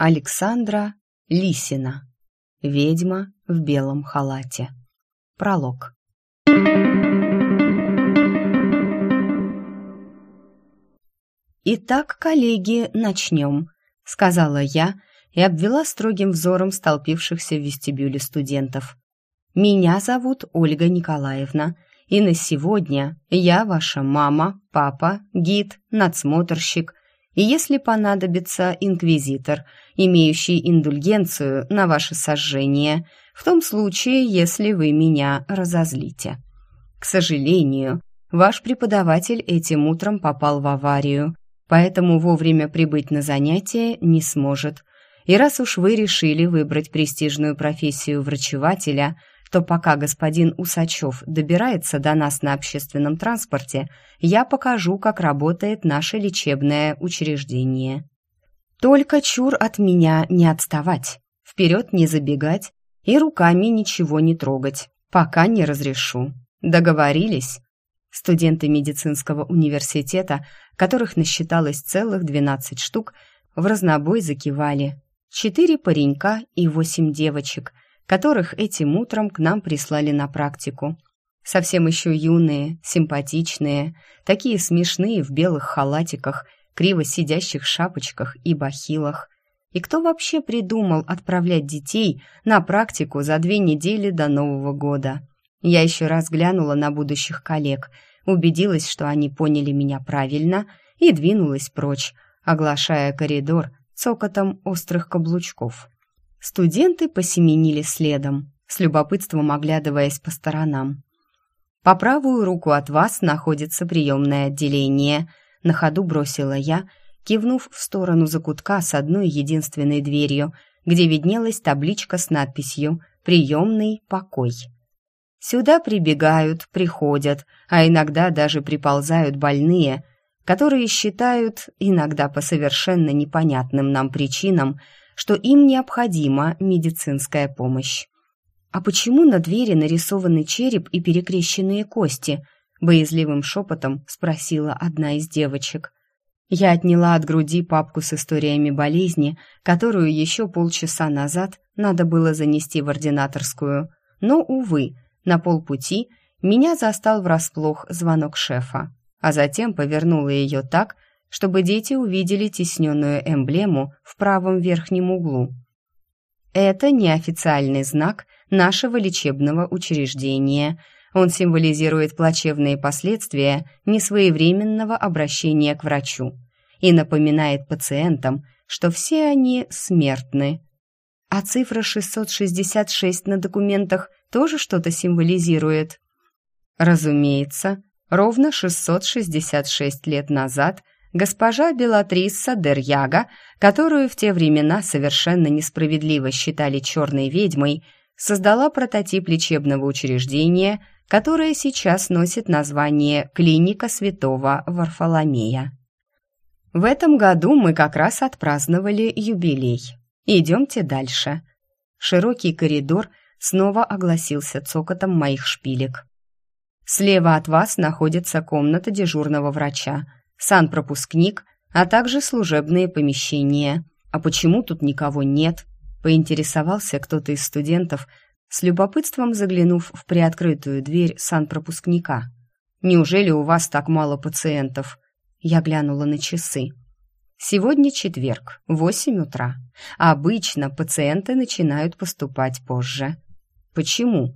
Александра Лисина. Ведьма в белом халате. Пролог. «Итак, коллеги, начнем», — сказала я и обвела строгим взором столпившихся в вестибюле студентов. «Меня зовут Ольга Николаевна, и на сегодня я ваша мама, папа, гид, надсмотрщик и, если понадобится, инквизитор, имеющий индульгенцию на ваше сожжение, в том случае, если вы меня разозлите. К сожалению, ваш преподаватель этим утром попал в аварию, поэтому вовремя прибыть на занятия не сможет. И раз уж вы решили выбрать престижную профессию врачевателя, то пока господин Усачев добирается до нас на общественном транспорте, я покажу, как работает наше лечебное учреждение. Только чур от меня не отставать, вперед не забегать и руками ничего не трогать, пока не разрешу. Договорились?» Студенты медицинского университета, которых насчиталось целых 12 штук, в разнобой закивали. 4 паренька и 8 девочек, которых этим утром к нам прислали на практику. Совсем еще юные, симпатичные, такие смешные в белых халатиках, криво сидящих шапочках и бахилах. И кто вообще придумал отправлять детей на практику за 2 недели до Нового года? Я еще раз глянула на будущих коллег, убедилась, что они поняли меня правильно, и двинулась прочь, оглашая коридор цокотом острых каблучков. Студенты посеменили следом, с любопытством оглядываясь по сторонам. «По правую руку от вас находится приемное отделение», — на ходу бросила я, кивнув в сторону закутка с одной единственной дверью, где виднелась табличка с надписью «Приемный покой». Сюда прибегают, приходят, а иногда даже приползают больные, которые считают, иногда по совершенно непонятным нам причинам, что им необходима медицинская помощь. «А почему на двери нарисованы череп и перекрещенные кости?» — боязливым шепотом спросила одна из девочек. Я отняла от груди папку с историями болезни, которую еще полчаса назад надо было занести в ординаторскую. Но, увы, на полпути меня застал врасплох звонок шефа, а затем повернула ее так, чтобы дети увидели тисненную эмблему в правом верхнем углу. Это неофициальный знак нашего лечебного учреждения. Он символизирует плачевные последствия несвоевременного обращения к врачу и напоминает пациентам, что все они смертны. А цифра 666 на документах тоже что-то символизирует? Разумеется, ровно 666 лет назад госпожа Белатрисса Дерьяга, которую в те времена совершенно несправедливо считали черной ведьмой, создала прототип лечебного учреждения, которое сейчас носит название «Клиника Святого Варфоломея». В этом году мы как раз отпраздновали юбилей. Идемте дальше. Широкий коридор снова огласился цокотом моих шпилек. Слева от вас находится комната дежурного врача, санпропускник, а также служебные помещения. А почему тут никого нет? Поинтересовался кто-то из студентов, с любопытством заглянув в приоткрытую дверь санпропускника. «Неужели у вас так мало пациентов?» Я глянула на часы. Сегодня четверг, 8 утра. Обычно пациенты начинают поступать позже. «Почему?»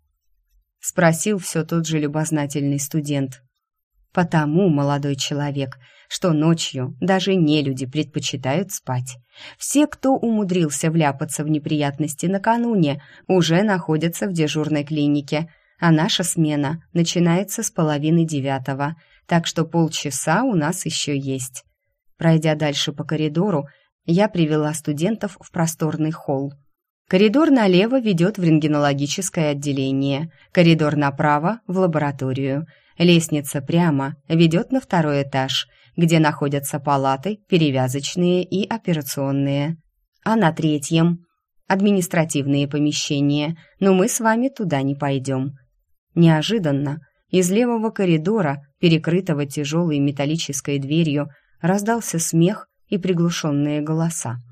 — спросил все тот же любознательный студент. «Потому, молодой человек, что ночью даже нелюди предпочитают спать. Все, кто умудрился вляпаться в неприятности накануне, уже находятся в дежурной клинике, а наша смена начинается с 8:30, так что полчаса у нас еще есть». Пройдя дальше по коридору, я привела студентов в просторный холл. Коридор налево ведет в рентгенологическое отделение, коридор направо — в лабораторию. Лестница прямо ведет на 2-й этаж, где находятся палаты, перевязочные и операционные. А на 3-м — административные помещения, но мы с вами туда не пойдем. Неожиданно из левого коридора, перекрытого тяжелой металлической дверью, раздался смех и приглушенные голоса.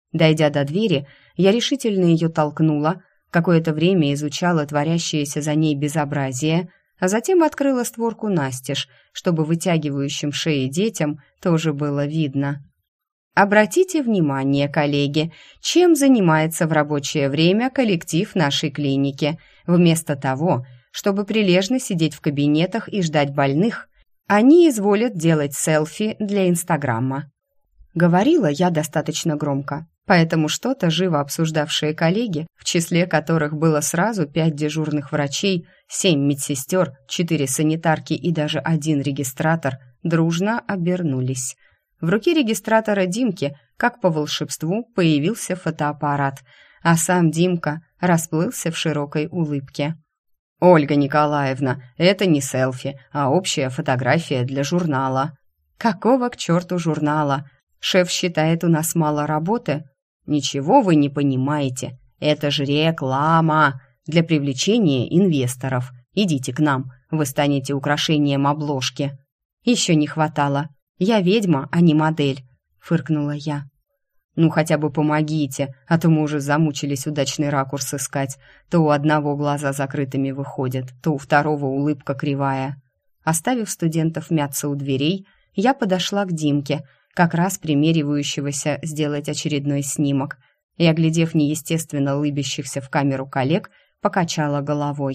Дойдя до двери, я решительно ее толкнула, какое-то время изучала творящееся за ней безобразие, а затем открыла створку настежь, чтобы вытягивающим шеи детям тоже было видно. Обратите внимание, коллеги, чем занимается в рабочее время коллектив нашей клиники. Вместо того, чтобы прилежно сидеть в кабинетах и ждать больных, они изволят делать селфи для Инстаграма. Говорила я достаточно громко, поэтому что-то живо обсуждавшие коллеги, в числе которых было сразу 5 дежурных врачей, 7 медсестер, 4 санитарки и даже 1 регистратор, дружно обернулись. В руке регистратора Димки, как по волшебству, появился фотоаппарат, а сам Димка расплылся в широкой улыбке. «Ольга Николаевна, это не селфи, а общая фотография для журнала». «Какого к черту журнала? Шеф считает, у нас мало работы?» «Ничего вы не понимаете. Это же реклама для привлечения инвесторов. Идите к нам, вы станете украшением обложки». «Еще не хватало. Я ведьма, а не модель», — фыркнула я. «Ну, хотя бы помогите, а то мы уже замучились удачный ракурс искать. То у одного глаза закрытыми выходят, то у второго улыбка кривая». Оставив студентов мяться у дверей, я подошла к Димке, как раз примеривающегося сделать очередной снимок, и, оглядев неестественно лыбящихся в камеру коллег, покачала головой.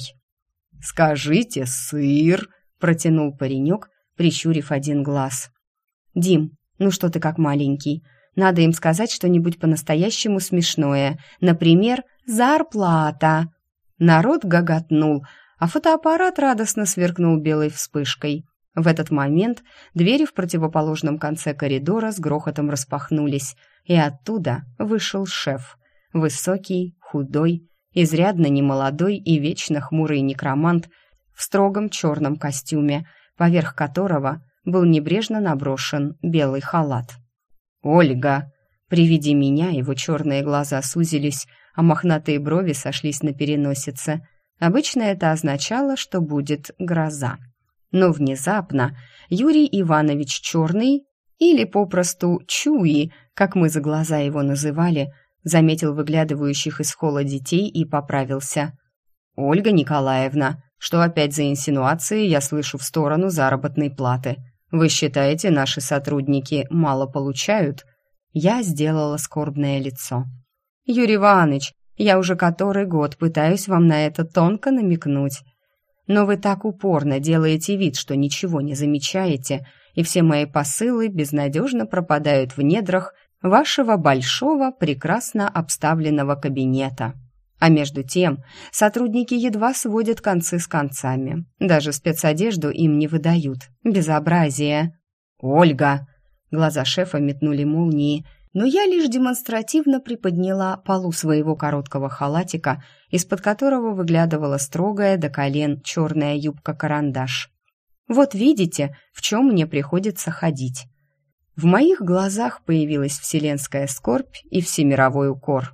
«Скажите, сыр!» — протянул паренек, прищурив один глаз. «Дим, ну что ты как маленький? Надо им сказать что-нибудь по-настоящему смешное. Например, зарплата!» Народ гоготнул, а фотоаппарат радостно сверкнул белой вспышкой. В этот момент двери в противоположном конце коридора с грохотом распахнулись, и оттуда вышел шеф. Высокий, худой, изрядно немолодой и вечно хмурый некромант в строгом черном костюме, поверх которого был небрежно наброшен белый халат. «Ольга!» При виде меня его черные глаза сузились, а мохнатые брови сошлись на переносице. Обычно это означало, что будет гроза. Но внезапно Юрий Иванович Черный, или попросту Чуи, как мы за глаза его называли, заметил выглядывающих из холла детей и поправился. «Ольга Николаевна, что опять за инсинуации я слышу в сторону заработной платы? Вы считаете, наши сотрудники мало получают?» Я сделала скорбное лицо. «Юрий Иванович, я уже который год пытаюсь вам на это тонко намекнуть. Но вы так упорно делаете вид, что ничего не замечаете, и все мои посылы безнадежно пропадают в недрах вашего большого, прекрасно обставленного кабинета. А между тем сотрудники едва сводят концы с концами. Даже спецодежду им не выдают. Безобразие!» «Ольга!» Глаза шефа метнули молнии, но я лишь демонстративно приподняла полу своего короткого халатика, из-под которого выглядывала строгая до колен черная юбка-карандаш. «Вот видите, в чем мне приходится ходить». В моих глазах появилась вселенская скорбь и всемировой укор,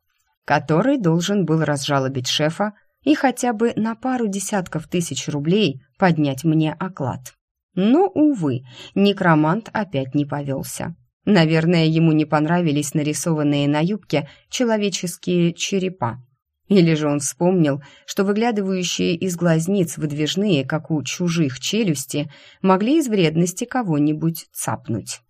который должен был разжалобить шефа и хотя бы на пару десятков тысяч рублей поднять мне оклад. Но, увы, некромант опять не повелся. Наверное, ему не понравились нарисованные на юбке человеческие черепа. Или же он вспомнил, что выглядывающие из глазниц выдвижные, как у чужих челюсти, могли из вредности кого-нибудь цапнуть.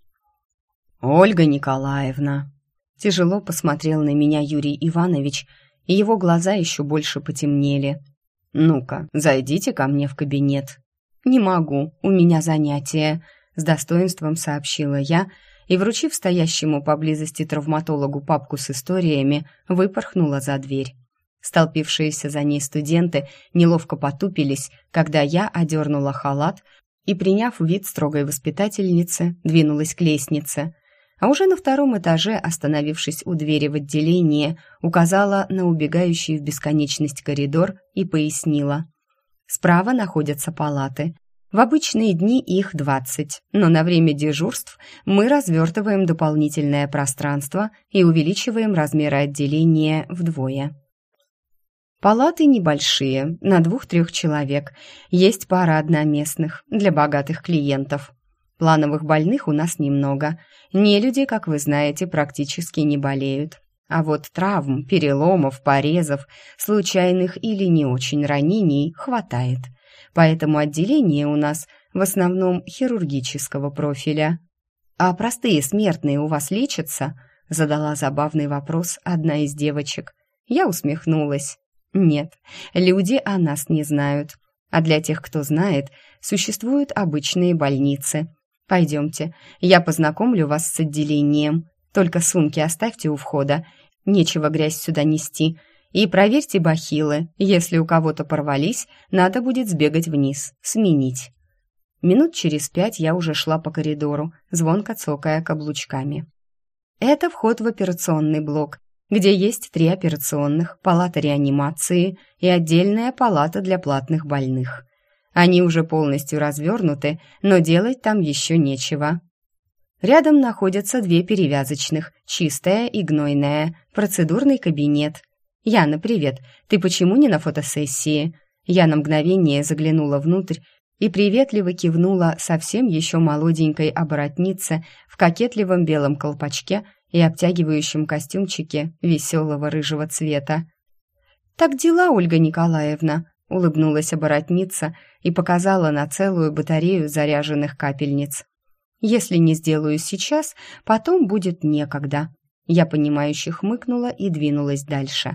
«Ольга Николаевна!» Тяжело посмотрел на меня Юрий Иванович, и его глаза еще больше потемнели. «Ну-ка, зайдите ко мне в кабинет». «Не могу, у меня занятие», — с достоинством сообщила я, и, вручив стоящему поблизости травматологу папку с историями, выпорхнула за дверь. Столпившиеся за ней студенты неловко потупились, когда я одернула халат и, приняв вид строгой воспитательницы, двинулась к лестнице. А уже на втором этаже, остановившись у двери в отделение, указала на убегающий в бесконечность коридор и пояснила. Справа находятся палаты. В обычные дни их 20, но на время дежурств мы развертываем дополнительное пространство и увеличиваем размеры отделения вдвое. Палаты небольшие, на 2-3 человек. Есть пара одноместных для богатых клиентов. Плановых больных у нас немного. Нелюди, как вы знаете, практически не болеют. А вот травм, переломов, порезов, случайных или не очень ранений хватает. Поэтому отделение у нас в основном хирургического профиля. «А простые смертные у вас лечатся?» — задала забавный вопрос одна из девочек. Я усмехнулась. «Нет, люди о нас не знают. А для тех, кто знает, существуют обычные больницы. Пойдемте, я познакомлю вас с отделением. Только сумки оставьте у входа, нечего грязь сюда нести. И проверьте бахилы, если у кого-то порвались, надо будет сбегать вниз, сменить». Минут через 5 я уже шла по коридору, звонко цокая каблучками. Это вход в операционный блок, где есть 3 операционных, палата реанимации и отдельная палата для платных больных. Они уже полностью развернуты, но делать там еще нечего. Рядом находятся 2 перевязочных, чистая и гнойная, процедурный кабинет. «Яна, привет, ты почему не на фотосессии?» Я на мгновение заглянула внутрь и приветливо кивнула совсем еще молоденькой оборотнице в кокетливом белом колпачке и обтягивающем костюмчике веселого рыжего цвета. «Так дела, Ольга Николаевна», — улыбнулась оборотница и показала на целую батарею заряженных капельниц. «Если не сделаю сейчас, потом будет некогда». Я понимающе хмыкнула и двинулась дальше.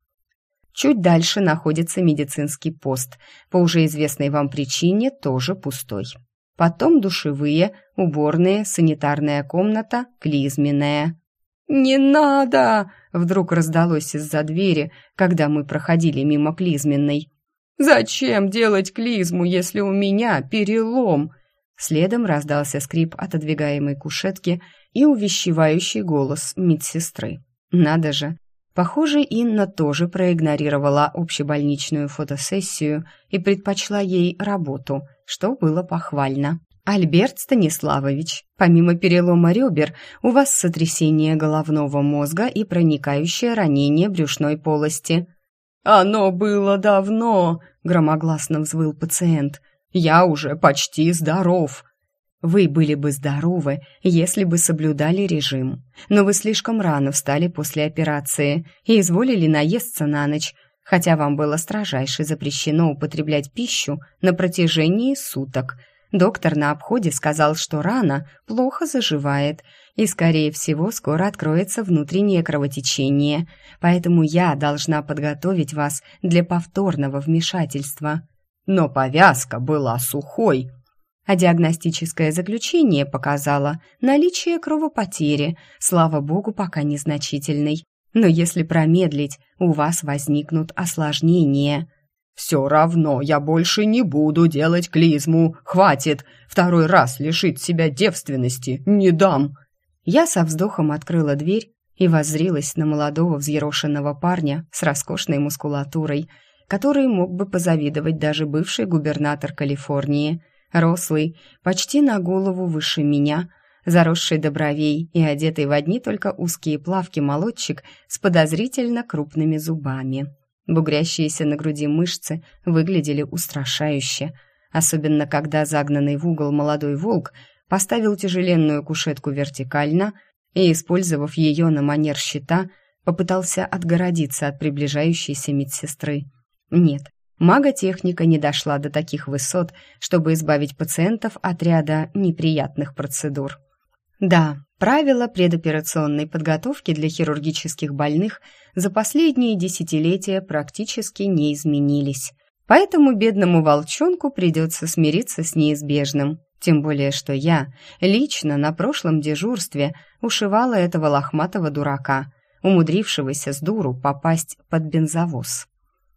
Чуть дальше находится медицинский пост, по уже известной вам причине тоже пустой. Потом душевые, уборные, санитарная комната, клизменная. «Не надо!» — вдруг раздалось из-за двери, когда мы проходили мимо клизменной. «Зачем делать клизму, если у меня перелом?» Следом раздался скрип отодвигаемой кушетки и увещевающий голос медсестры. «Надо же!» Похоже, Инна тоже проигнорировала общебольничную фотосессию и предпочла ей работу, что было похвально. «Альберт Станиславович, помимо перелома ребер, у вас сотрясение головного мозга и проникающее ранение брюшной полости». «Оно было давно», — громогласно взвыл пациент. «Я уже почти здоров». «Вы были бы здоровы, если бы соблюдали режим. Но вы слишком рано встали после операции и изволили наесться на ночь, хотя вам было строжайше запрещено употреблять пищу на протяжении суток. Доктор на обходе сказал, что рана плохо заживает, и, скорее всего, скоро откроется внутреннее кровотечение, поэтому я должна подготовить вас для повторного вмешательства». «Но повязка была сухой», а диагностическое заключение показало наличие кровопотери, слава богу, пока незначительной. Но если промедлить, у вас возникнут осложнения. «Все равно я больше не буду делать клизму. Хватит, второй раз лишить себя девственности не дам». Я со вздохом открыла дверь и воззрилась на молодого взъерошенного парня с роскошной мускулатурой, который мог бы позавидовать даже бывший губернатор Калифорнии. Рослый, почти на голову выше меня, заросший до бровей и одетый в одни только узкие плавки молодчик с подозрительно крупными зубами. Бугрящиеся на груди мышцы выглядели устрашающе, особенно когда загнанный в угол молодой волк поставил тяжеленную кушетку вертикально и, использовав ее на манер щита, попытался отгородиться от приближающейся медсестры. Нет, маготехника не дошла до таких высот, чтобы избавить пациентов от ряда неприятных процедур. Да, правила предоперационной подготовки для хирургических больных за последние десятилетия практически не изменились. Поэтому бедному волчонку придется смириться с неизбежным. Тем более, что я лично на прошлом дежурстве ушивала этого лохматого дурака, умудрившегося с дуру попасть под бензовоз.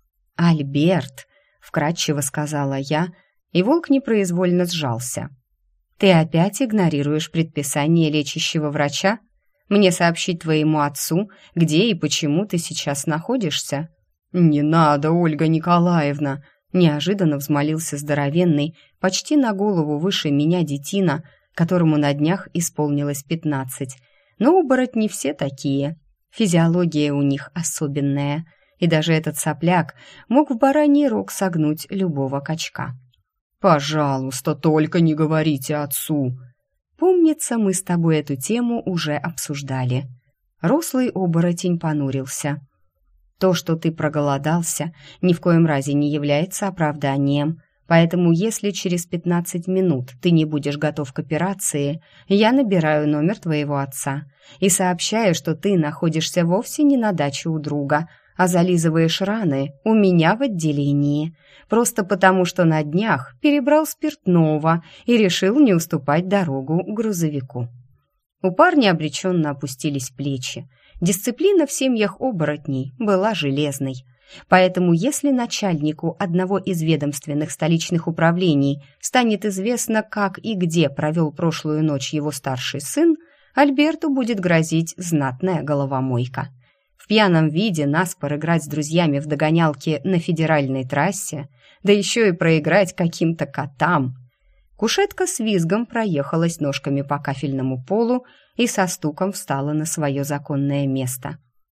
«Альберт», — вкратчиво сказала я, и волк непроизвольно сжался. «Ты опять игнорируешь предписание лечащего врача? Мне сообщить твоему отцу, где и почему ты сейчас находишься?» «Не надо, Ольга Николаевна!» — неожиданно взмолился здоровенный, почти на голову выше меня детина, которому на днях исполнилось 15. Но оборотни все такие. Физиология у них особенная, и даже этот сопляк мог в бараний рог согнуть любого качка. «Пожалуйста, только не говорите отцу!» Помнится, мы с тобой эту тему уже обсуждали». Рослый оборотень понурился. «То, что ты проголодался, ни в коем разе не является оправданием. Поэтому, если через 15 минут ты не будешь готов к операции, я набираю номер твоего отца и сообщаю, что ты находишься вовсе не на даче у друга, а зализываешь раны у меня в отделении, просто потому что на днях перебрал спиртного и решил не уступать дорогу грузовику». У парня обреченно опустились плечи. Дисциплина в семьях оборотней была железной. Поэтому если начальнику одного из ведомственных столичных управлений станет известно, как и где провел прошлую ночь его старший сын, Альберту будет грозить знатная головомойка. В пьяном виде наспор играть с друзьями в догонялки на федеральной трассе, да еще и проиграть каким-то котам. Кушетка с визгом проехалась ножками по кафельному полу и со стуком встала на свое законное место.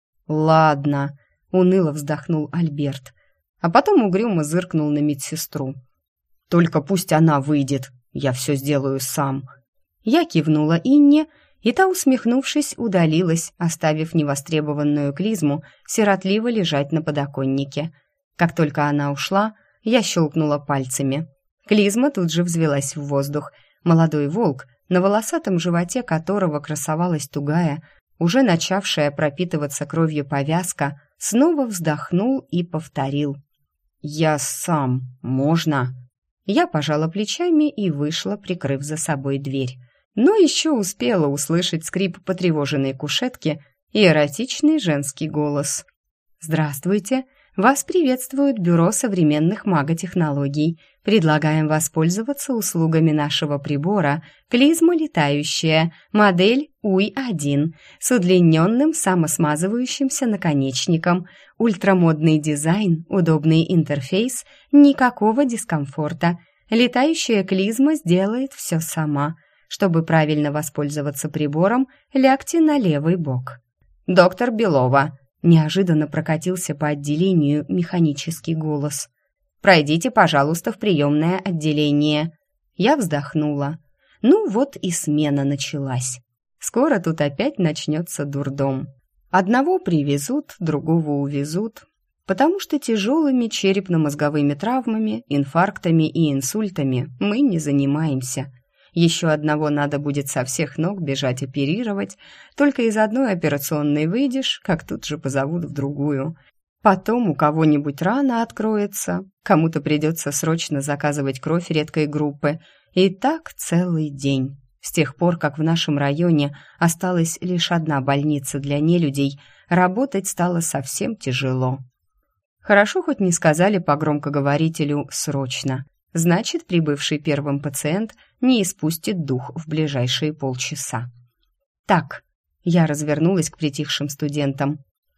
«Ладно», — уныло вздохнул Альберт, а потом угрюмо зыркнул на медсестру. «Только пусть она выйдет, я все сделаю сам». Я кивнула Инне, и та, усмехнувшись, удалилась, оставив невостребованную клизму сиротливо лежать на подоконнике. Как только она ушла, я щелкнула пальцами. Клизма тут же взвелась в воздух. Молодой волк, на волосатом животе которого красовалась тугая, уже начавшая пропитываться кровью повязка, снова вздохнул и повторил: «Я сам, можно?» Я пожала плечами и вышла, прикрыв за собой дверь. Но еще успела услышать скрип потревоженной кушетки и эротичный женский голос. «Здравствуйте! Вас приветствует Бюро современных маготехнологий. Предлагаем воспользоваться услугами нашего прибора «Клизма летающая», модель УИ-1, с удлиненным самосмазывающимся наконечником, ультрамодный дизайн, удобный интерфейс, никакого дискомфорта. Летающая клизма сделает все сама. Чтобы правильно воспользоваться прибором, лягте на левый бок». «Доктор Белова», неожиданно прокатился по отделению механический голос. «Пройдите, пожалуйста, в приемное отделение». Я вздохнула. Ну вот и смена началась. Скоро тут опять начнется дурдом. Одного привезут, другого увезут, потому что тяжелыми черепно-мозговыми травмами, инфарктами и инсультами мы не занимаемся. Еще одного надо будет со всех ног бежать оперировать. Только из одной операционной выйдешь, как тут же позовут в другую. Потом у кого-нибудь рана откроется, кому-то придется срочно заказывать кровь редкой группы. И так целый день. С тех пор, как в нашем районе осталась лишь одна больница для нелюдей, работать стало совсем тяжело. Хорошо хоть не сказали по громкоговорителю «срочно». Значит, прибывший первым пациент не испустит дух в ближайшие полчаса. «Так», — я развернулась к притихшим студентам,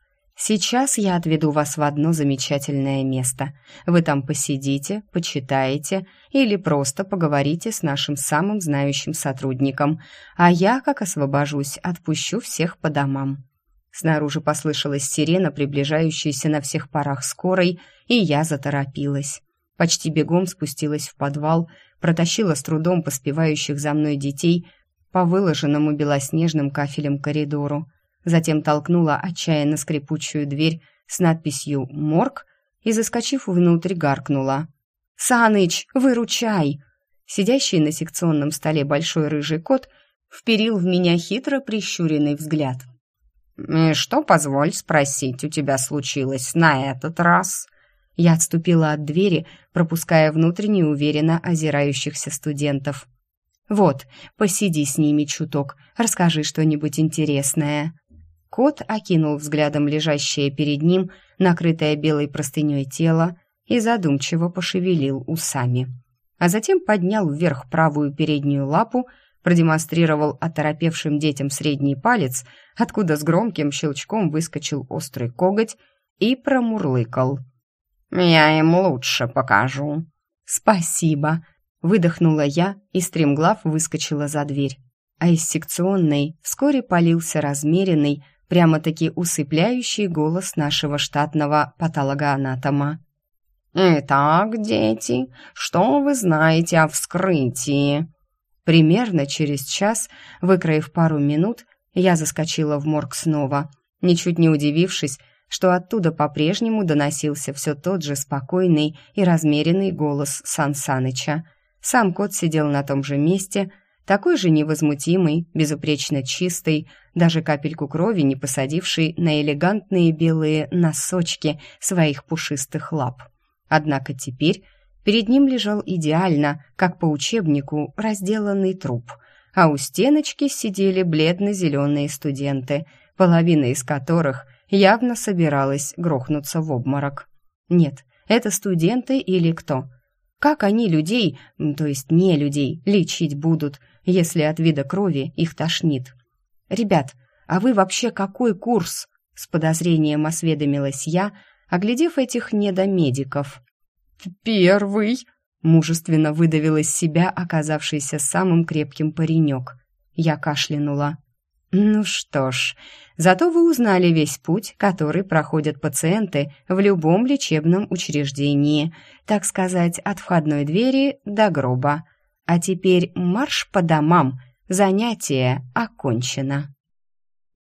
«сейчас я отведу вас в одно замечательное место. Вы там посидите, почитаете или просто поговорите с нашим самым знающим сотрудником, а я, как освобожусь, отпущу всех по домам». Снаружи послышалась сирена, приближающаяся на всех парах скорой, и я заторопилась. Почти бегом спустилась в подвал, протащила с трудом поспевающих за мной детей по выложенному белоснежным кафелем коридору. Затем толкнула отчаянно скрипучую дверь с надписью «Морг» и, заскочив внутрь, гаркнула: «Саныч, выручай!» Сидящий на секционном столе большой рыжий кот вперил в меня хитро прищуренный взгляд. «И что, позволь спросить, у тебя случилось на этот раз?» Я отступила от двери, пропуская внутрь неуверенно озирающихся студентов. «Вот, посиди с ними чуток, расскажи что-нибудь интересное». Кот окинул взглядом лежащее перед ним, накрытое белой простыней тело, и задумчиво пошевелил усами. А затем поднял вверх правую переднюю лапу, продемонстрировал оторопевшим детям средний палец, откуда с громким щелчком выскочил острый коготь, и промурлыкал: «Я им лучше покажу». «Спасибо», — выдохнула я и стремглав выскочила за дверь. А из секционной вскоре полился размеренный, прямо-таки усыпляющий голос нашего штатного патологоанатома. «Итак, дети, что вы знаете о вскрытии?» Примерно через час, выкроив пару минут, я заскочила в морг снова, ничуть не удивившись, что оттуда по-прежнему доносился все тот же спокойный и размеренный голос Сан Саныча. Сам кот сидел на том же месте, такой же невозмутимый, безупречно чистый, даже капельку крови не посадивший на элегантные белые носочки своих пушистых лап. Однако теперь перед ним лежал идеально, как по учебнику, разделанный труп, а у стеночки сидели бледно-зеленые студенты, половина из которых явно собиралась грохнуться в обморок. Нет, это студенты или кто? Как они людей, то есть не людей, лечить будут, если от вида крови их тошнит? «Ребят, а вы вообще какой курс?» С подозрением осведомилась я, оглядев этих недомедиков. «Первый», — мужественно выдавил из себя оказавшийся самым крепким паренек. Я кашлянула. «Ну что ж, зато вы узнали весь путь, который проходят пациенты в любом лечебном учреждении, так сказать, от входной двери до гроба. А теперь марш по домам, занятие окончено».